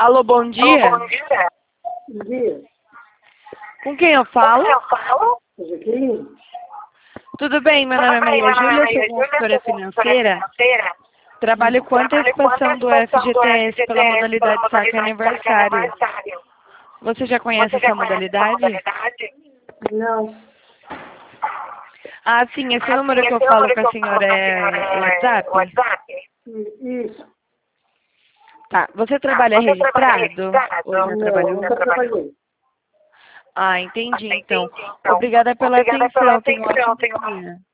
Alô, bom dia. Bom dia. Com quem eu falo? Jaqueline? Tudo bem, meu nome é Maria Júlia, sou consultora financeira. Trabalho com antecipação do FGTS pela modalidade saque aniversário. Você já conhece essa modalidade? Não. Ah, sim, esse número que eu falo com a senhora é WhatsApp? Isso. Tá, você trabalha registrado? Ou já Não, trabalhou? nunca trabalhei. Ah, entendi, então. Obrigada pela atenção, tenha um ótimo dia.